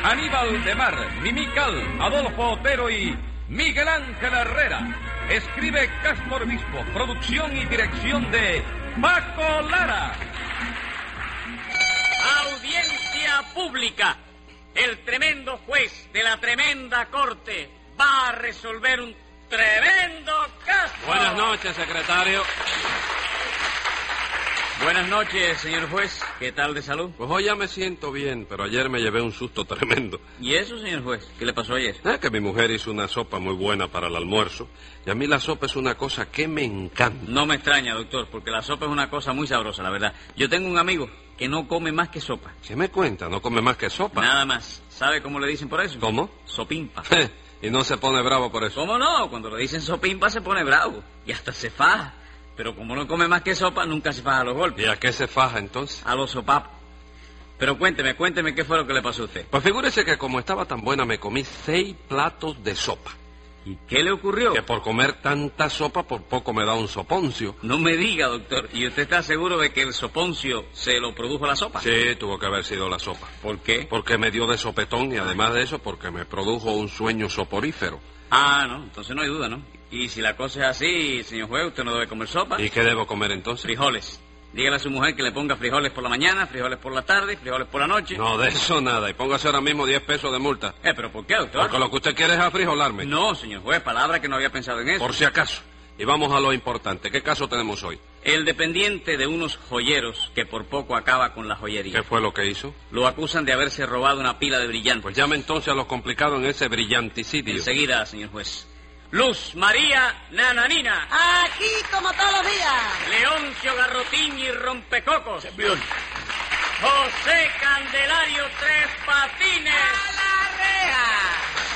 Aníbal de Mar, Mimical, Adolfo Otero y Miguel Ángel Herrera. Escribe Castro Obispo, producción y dirección de Paco Lara. Audiencia pública. El tremendo juez de la tremenda corte va a resolver un tremendo caso. Buenas noches, secretario. Buenas noches, señor juez. ¿Qué tal de salud? Pues hoy ya me siento bien, pero ayer me llevé un susto tremendo. ¿Y eso, señor juez? ¿Qué le pasó ayer? Que mi mujer hizo una sopa muy buena para el almuerzo, y a mí la sopa es una cosa que me encanta. No me extraña, doctor, porque la sopa es una cosa muy sabrosa, la verdad. Yo tengo un amigo que no come más que sopa. ¿Qué me cuenta? ¿No come más que sopa? Nada más. ¿Sabe cómo le dicen por eso? ¿Cómo? Sopimpa. Y no se pone bravo por eso. ¿Cómo no? Cuando le dicen sopimpa se pone bravo. Y hasta se faja. Pero como no come más que sopa, nunca se faja a los golpes. ¿Y a qué se faja entonces? A los sopapos. Pero cuénteme qué fue lo que le pasó a usted. Pues figúrese que como estaba tan buena me comí 6 platos de sopa. ¿Y qué le ocurrió? Que por comer tanta sopa por poco me da un soponcio. No me diga, doctor. ¿Y usted está seguro de que el soponcio se lo produjo la sopa? Sí, tuvo que haber sido la sopa. ¿Por qué? Porque me dio de sopetón y además de eso porque me produjo un sueño soporífero. Ah, no, entonces no hay duda, ¿no? Y si la cosa es así, señor juez, usted no debe comer sopa. ¿Y qué debo comer entonces? Frijoles. Dígale a su mujer que le ponga frijoles por la mañana, frijoles por la tarde, frijoles por la noche. No, de eso nada. Y póngase ahora mismo 10 pesos de multa. ¿Pero por qué, doctor? Porque lo que usted quiere es afrijolarme. No, señor juez, palabra que no había pensado en eso. Por si acaso. Y vamos a lo importante. ¿Qué caso tenemos hoy? El dependiente de unos joyeros que por poco acaba con la joyería. ¿Qué fue lo que hizo? Lo acusan de haberse robado una pila de brillantes. Pues llame entonces a los complicados en ese brillanticidio. Enseguida, señor juez. Luz María Nananina. Aquí como todos los días. Leoncio Garrotín y Rompecocos. Sembrión. José Candelario Tres Patines. ¡A la reja!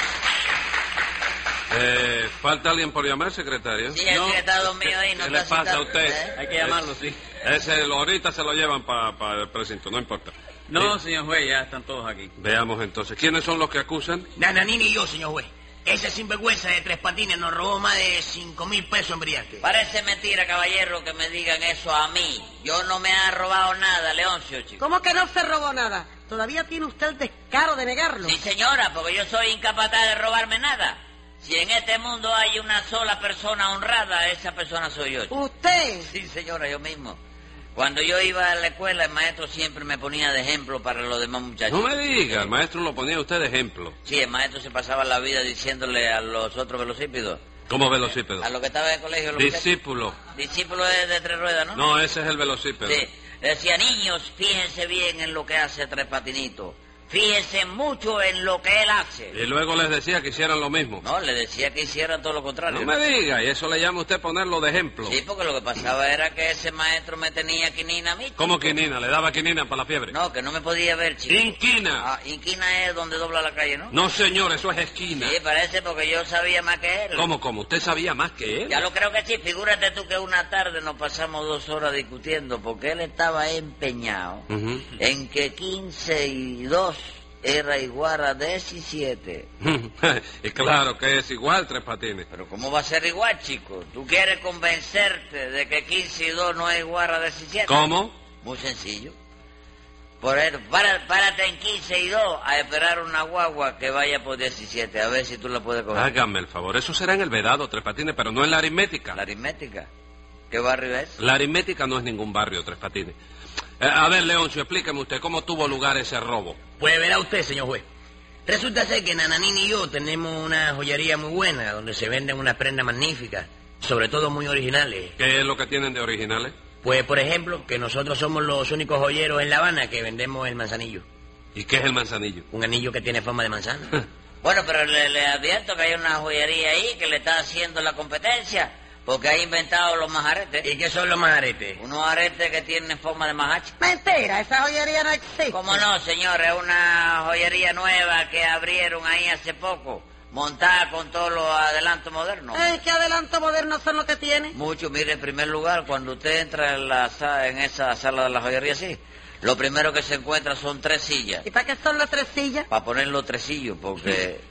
¿Falta alguien por llamar, secretario? Sí, el secretario mío ahí no ¿Qué le está pasa a citando, usted? Hay que llamarlo, sí. Ahorita se lo llevan para el precinto, no importa. No, Sí. señor juez, ya están todos aquí. Veamos entonces. ¿Quiénes son los que acusan? Nananina y yo, señor juez. Ese sinvergüenza de Tres Patines nos robó más de 5,000 pesos en brillantes. Parece mentira, caballero, que me digan eso a mí. Yo no me he robado nada, Leoncio, chico. ¿Cómo que no se robó nada? ¿Todavía tiene usted el descaro de negarlo? Sí, señora, porque yo soy incapaz de robarme nada. Si en este mundo hay una sola persona honrada, esa persona soy yo, chico. ¿Usted? Sí, señora, yo mismo. Cuando yo iba a la escuela, el maestro siempre me ponía de ejemplo para los demás muchachos. No me diga, el maestro lo ponía usted de ejemplo. Sí, el maestro se pasaba la vida diciéndole a los otros velocípedos. ¿Cómo velocípedo? A los que estaban en el colegio. Los muchachos. Discípulo. Discípulo de 3 ruedas, ¿no? No, ese es el velocípedo. Sí, decía, niños, fíjense bien en lo que hace Tres Patinitos. Fíjense mucho en lo que él hace. Y luego les decía que hicieran lo mismo. No, le decía que hicieran todo lo contrario. No me diga, y eso le llama usted ponerlo de ejemplo. Sí, porque lo que pasaba era que ese maestro me tenía quinina a mí. ¿Cómo chico. quinina? ¿Le daba quinina para la fiebre? No, que no me podía ver, chico. Inquina. Ah, inquina es donde dobla la calle, ¿no? No, señor, eso es esquina. Sí, parece porque yo sabía más que él. ¿Cómo? ¿Usted sabía más que él? Ya lo creo que sí. Figúrate tú que una tarde nos pasamos 2 horas discutiendo porque él estaba empeñado Ujú. en que 15 y 2 era igual a 17. Y claro que es igual, Tres Patines. Pero ¿cómo va a ser igual, chico? ¿Tú quieres convencerte de que 15 y 2 no es igual a 17? ¿Cómo? Muy sencillo. Por eso, párate en 15 y 2 a esperar una guagua que vaya por 17, a ver si tú la puedes coger. Hágame el favor, eso será en el vedado, Tres Patines, pero no en la aritmética. La aritmética. ¿Qué barrio es? La aritmética no es ningún barrio, Tres Patines. A ver, Leoncio, explíqueme usted, ¿cómo tuvo lugar ese robo? Pues verá usted, señor juez. Resulta ser que Nananina y yo tenemos una joyería muy buena donde se venden unas prendas magníficas, sobre todo muy originales. ¿Qué es lo que tienen de originales? Pues, por ejemplo, que nosotros somos los únicos joyeros en La Habana que vendemos el manzanillo. ¿Y qué es el manzanillo? Un anillo que tiene forma de manzana. Bueno, pero le advierto que hay una joyería ahí que le está haciendo la competencia porque ha inventado los majaretes. ¿Y qué son los majaretes? Unos aretes que tienen forma de majache. Mentira, esa joyería no existe. ¿Cómo no, señor? Es una joyería nueva que abrieron ahí hace poco, montada con todos los adelantos modernos. ¿Qué adelanto moderno son los que tiene? Mucho, mire, en primer lugar, cuando usted entra en esa sala de la joyería, sí, lo primero que se encuentra son 3 sillas. ¿Y para qué son las 3 sillas? Para poner los tresillos, porque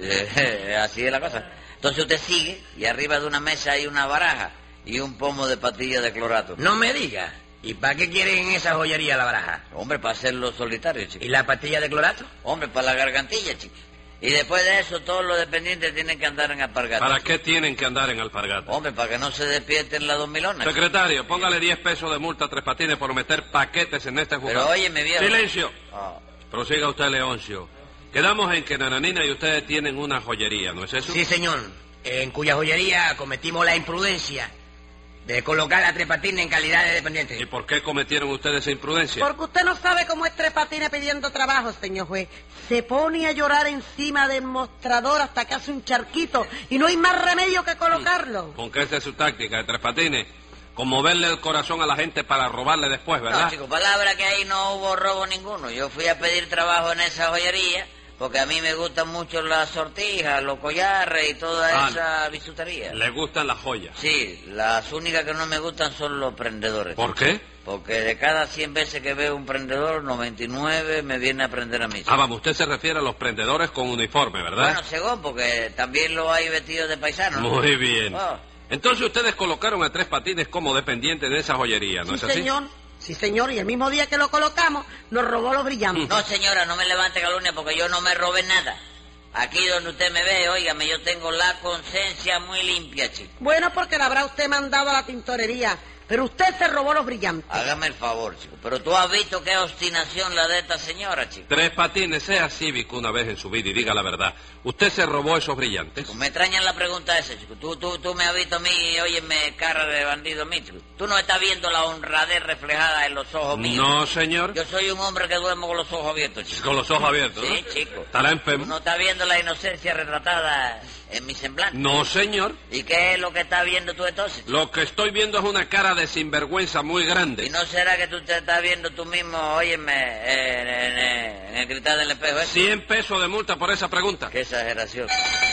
así es la cosa. Entonces usted sigue y arriba de una mesa hay una baraja y un pomo de pastillas de clorato. No me diga. ¿Y para qué quieren en esa joyería la baraja? Hombre, para hacerlo solitario, chico. ¿Y la pastilla de clorato? Hombre, para la gargantilla, chico. Y después de eso, todos los dependientes tienen que andar en alpargatas. ¿Para qué tienen que andar en alpargata? Hombre, para que no se despierten las 2 milonas. Secretario, póngale 10 pesos de multa a Tres Patines por meter paquetes en este juzgado. Pero óyeme, viejo. ¡Silencio! Ah. Prosiga usted, Leoncio. Quedamos en que Nananina y ustedes tienen una joyería, ¿no es eso? Sí, señor. En cuya joyería cometimos la imprudencia de colocar a Tres Patines en calidad de dependiente. ¿Y por qué cometieron ustedes esa imprudencia? Porque usted no sabe cómo es Tres Patines pidiendo trabajo, señor juez. Se pone a llorar encima del mostrador hasta que hace un charquito y no hay más remedio que colocarlo. ¿Con qué esa es su táctica de Tres Patines? Conmoverle el corazón a la gente para robarle después, ¿verdad? No, chico, palabra que ahí no hubo robo ninguno. Yo fui a pedir trabajo en esa joyería porque a mí me gustan mucho las sortijas, los collares y toda esa bisutería. ¿Le gustan las joyas? Sí, las únicas que no me gustan son los prendedores. ¿Por qué? Porque de cada 100 veces que veo un prendedor, 99 me viene a prender a mí. Ah, vamos, usted se refiere a los prendedores con uniforme, ¿verdad? Bueno, según, porque también lo hay vestidos de paisano, ¿no? Muy bien. Oh. Entonces ustedes colocaron a Tres Patines como dependiente de esa joyería, ¿no es Sí, así? señor. Sí, señor, y el mismo día que lo colocamos, nos robó los brillantes. No, señora, no me levante calumnia porque yo no me robé nada. Aquí donde usted me ve, óigame, yo tengo la conciencia muy limpia, chico. Bueno, porque la habrá usted mandado a la tintorería, pero usted se robó los brillantes. Hágame el favor, chico. Pero tú has visto qué obstinación la de esta señora, chico. Tres Patines, sea cívico una vez en su vida y diga la verdad. ¿Usted se robó esos brillantes? Me extraña la pregunta esa, chico. Tú me has visto a mí, óyeme, cara de bandido a mí, chico. Tú no estás viendo la honradez reflejada en los ojos míos. No, señor. Yo soy un hombre que duermo con los ojos abiertos, chico. Con los ojos abiertos, ¿no? Sí, chico. ¿Estará ¿Tú enfermo? no estás viendo la inocencia retratada en mi semblante? No, señor. ¿Y qué es lo que estás viendo tú entonces, chico? Lo que estoy viendo es una cara de sinvergüenza muy ¿Y grande. no será que tú te estás viendo tú mismo, óyeme, en el cristal del espejo ese? 100 pesos de multa por esa pregunta. Qué exageración.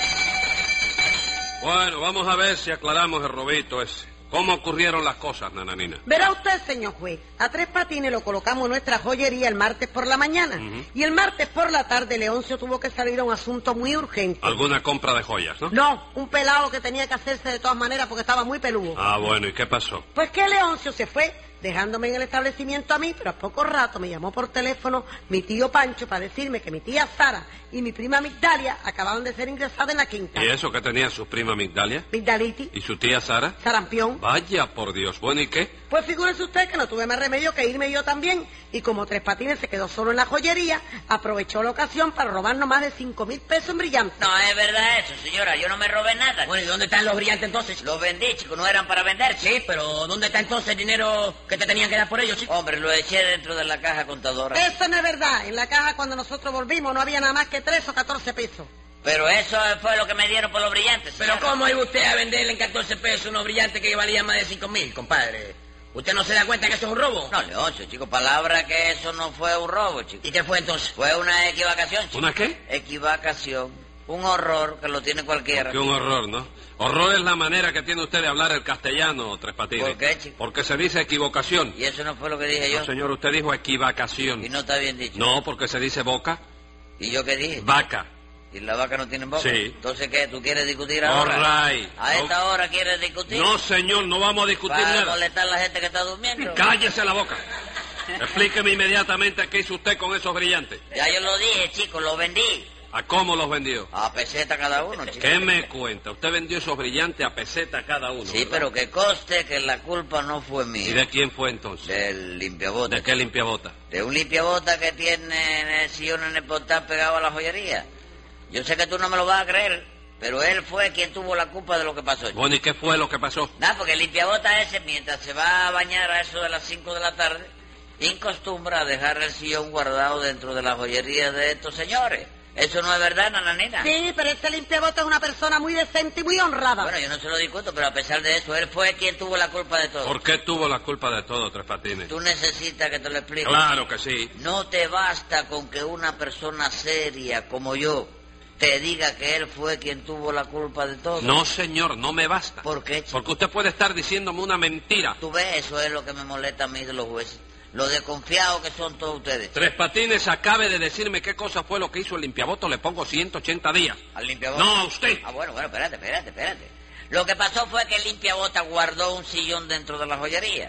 Bueno, vamos a ver si aclaramos el robito ese. ¿Cómo ocurrieron las cosas, Nananina? Verá usted, señor juez, a Tres Patines lo colocamos en nuestra joyería el martes por la mañana. Y el martes por la tarde Leoncio tuvo que salir a un asunto muy urgente. Alguna compra de joyas, ¿no? No, un pelado que tenía que hacerse de todas maneras porque estaba muy peludo. Ah, bueno, ¿y qué pasó? Pues que Leoncio se fue, dejándome en el establecimiento a mí, pero a poco rato me llamó por teléfono mi tío Pancho para decirme que mi tía Sara y mi prima Migdalia acababan de ser ingresadas en la quinta. ¿Y eso que tenía su prima Migdalia? Migdalitis, ¿Y su tía Sara? sarampión. Vaya, por Dios. Bueno, ¿y qué? Pues figúrese usted que no tuve más remedio que irme yo también. Y como Tres Patines se quedó solo en la joyería, aprovechó la ocasión para robarnos más de 5,000 pesos en brillantes. No es verdad eso, señora. Yo no me robé nada. Bueno, ¿y dónde están los brillantes entonces? Los vendí, chico. No eran para vender, chico. Sí, pero ¿dónde está entonces el dinero que te tenían que dar por ellos, chico? Hombre, lo eché dentro de la caja contadora. Eso no es verdad. En la caja cuando nosotros volvimos no había nada más que 3 o 14 pesos. Pero eso fue lo que me dieron por los brillantes, Pero señora. ¿cómo iba usted a venderle en 14 pesos unos brillantes que valían más de 5,000, compadre? ¿Usted no se da cuenta que eso es un robo? No, Leoncio, chico, palabra que eso no fue un robo, chico. ¿Y qué fue entonces? Fue una equivocación, chico. ¿Una qué? Equivocación. Un horror que lo tiene cualquiera. Qué un horror, ¿no? Horror es la manera que tiene usted de hablar el castellano, Tres Patines. ¿Por qué, chico? Porque se dice equivocación. Y eso no fue lo que dije yo. No, señor, usted dijo equivocación. Y no está bien dicho. No, porque se dice boca, ¿Y yo qué dije? vaca. ¿Y la vaca no tiene boca? Sí. Entonces, ¿qué? ¿Tú quieres discutir All ahora? right. ¿A esta hora quieres discutir? No, señor, no vamos a discutir ¿Para nada. molestar a la gente que está durmiendo? Cállese la boca. Explíqueme inmediatamente qué hizo usted con esos brillantes. Ya yo lo dije, chico, los vendí. ¿A cómo los vendió? A peseta cada uno, chico. ¿Qué me cuenta? Usted vendió esos brillantes a peseta cada uno. Sí, ¿verdad? pero que conste que la culpa no fue ¿Y mía. de quién fue entonces? Del limpiabota. ¿De qué limpiabota? De un limpiabota que tiene en el sillón en el portal pegado a la joyería. Yo sé que tú no me lo vas a creer, pero él fue quien tuvo la culpa de lo que pasó. Bueno, ¿y qué fue lo que pasó? Nada, porque el limpiabota ese, mientras se va a bañar a eso de las 5 de la tarde, incostumbra a dejar el sillón guardado dentro de la joyería de estos señores. ¿Eso no es verdad, Nananina? Sí, pero este limpiabota es una persona muy decente y muy honrada. Bueno, yo no se lo discuto, pero a pesar de eso, él fue quien tuvo la culpa de todo. ¿Por qué tuvo la culpa de todo, Tres Patines? Tú necesitas que te lo explique. Claro que sí. No te basta con que una persona seria como yo te diga que él fue quien tuvo la culpa de todo. No, señor, no me basta. ¿Por qué, chico? Porque usted puede estar diciéndome una mentira. Tú ves, eso es lo que me molesta a mí de los jueces. Lo desconfiados que son todos ustedes. Tres Patines acabe de decirme qué cosa fue lo que hizo el limpiaboto, le pongo 180 días. ¿Al limpiabota? No, a usted. Ah, bueno, espérate. Lo que pasó fue que el limpiabota guardó un sillón dentro de la joyería.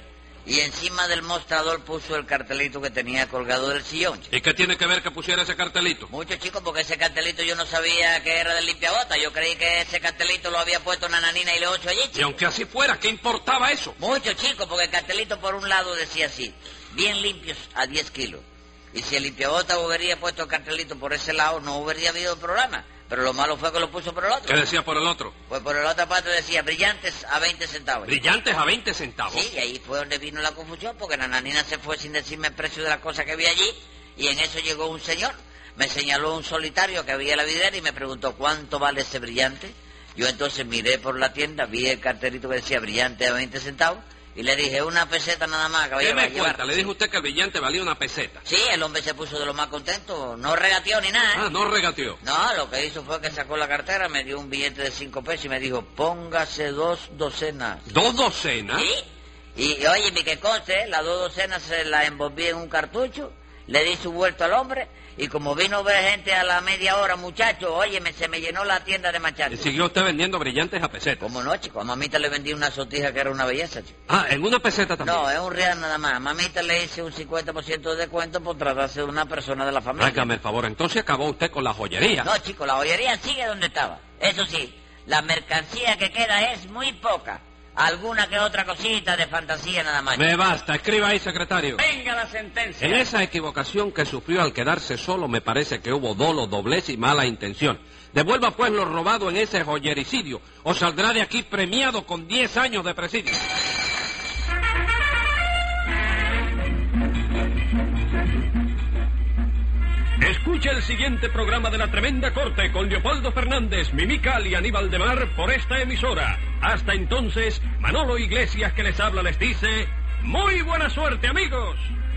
y encima del mostrador puso el cartelito que tenía colgado del sillón, chico. ¿Y qué tiene que ver que pusiera ese cartelito? Mucho, chico, porque ese cartelito yo no sabía que era del limpiabota. Yo creí que ese cartelito lo había puesto Nananina y Leoncio allí, chico. Y aunque así fuera, ¿qué importaba eso? Mucho, chico, porque el cartelito por un lado decía así: bien limpios a 10 kilos. Y si el limpiabota hubiera puesto el cartelito por ese lado, no hubiera habido programa. Pero lo malo fue que lo puso por el otro. ¿Qué decía por el otro? Pues por el otro parte decía brillantes a 20 centavos. Brillantes a 20 centavos. Sí, y ahí fue donde vino la confusión, porque Nananina se fue sin decirme el precio de las cosas que había allí, y en eso llegó un señor, me señaló un solitario que había en la vidriera y me preguntó cuánto vale ese brillante. Yo entonces miré por la tienda, vi el cartelito que decía brillante a 20 centavos, y le dije, una peseta nada más, ¿Qué me caballero. cuenta? Le dijo usted que el brillante valía una peseta. Sí, el hombre se puso de lo más contento, no regateó ni nada. Ah, no regateó. No, lo que hizo fue que sacó la cartera, me dio un billete de 5 pesos y me dijo, póngase 2 docenas. ¿2 docenas? Sí, y oye, mi que conste, las 2 docenas se las envolví en un cartucho, le di su vuelto al hombre, y como vino a ver gente a la media hora, muchacho, oye, se me llenó la tienda de ¿Y machates. siguió usted vendiendo brillantes a pesetas? ¿Cómo no, chico? A mamita le vendí una sortija que era una belleza, chico. Ah, ¿en una peseta también? No, es un real nada más. A mamita le hice un 50% de descuento por tratarse de una persona de la familia. Hágame el favor, entonces acabó usted con la joyería. No, chico, la joyería sigue donde estaba. Eso sí, la mercancía que queda es muy poca. Alguna que otra cosita de fantasía nada más. Me basta, escriba ahí, secretario. Venga la sentencia. En esa equivocación que sufrió al quedarse solo, me parece que hubo dolo, doblez y mala intención. Devuelva pues lo robado en ese joyericidio, o saldrá de aquí premiado con 10 años de presidio. Escucha el siguiente programa de La Tremenda Corte con Leopoldo Fernández, Mimical y Aníbal de Mar por esta emisora. Hasta entonces, Manolo Iglesias que les habla les dice, ¡muy buena suerte, amigos!